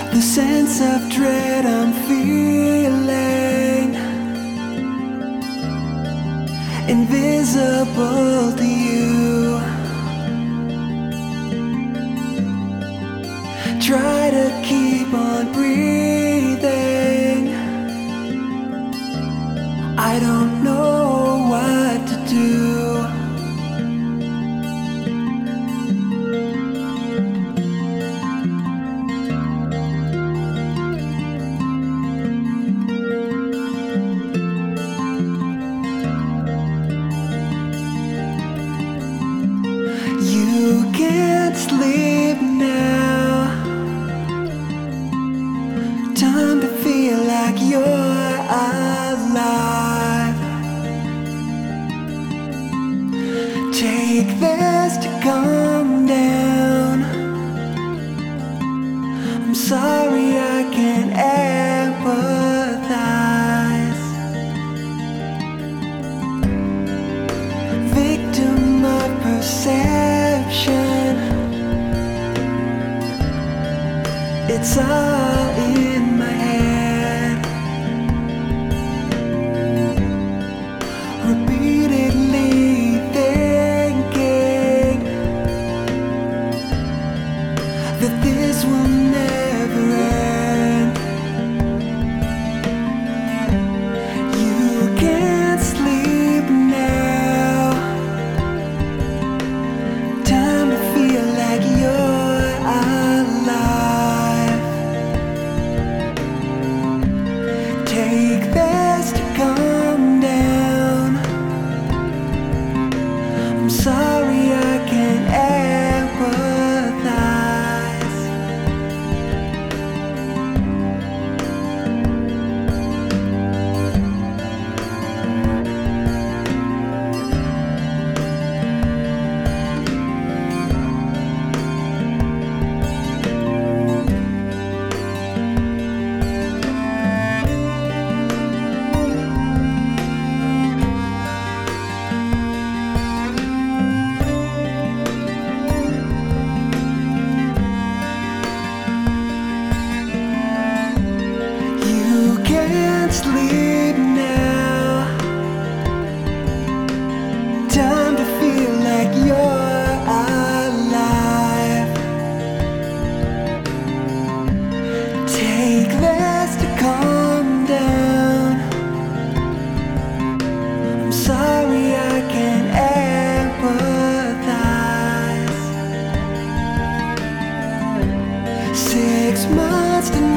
The sense of dread I'm feeling, invisible to you. Try to keep on breathing. I don't know what to do. You can't sleep now. Time to feel like you're alive. Take this to calm down. I'm sorry I can't empathize. Victim of perception. It's all in my head. Repeatedly thinking that this will never end. You can't sleep now. Time to feel like you're alive. Take this to calm down. I'm sorry I can't empathize. You can't sleep now. Time to feel like you're alive. Take this to calm down. I'm sorry I can't empathize. 6 months to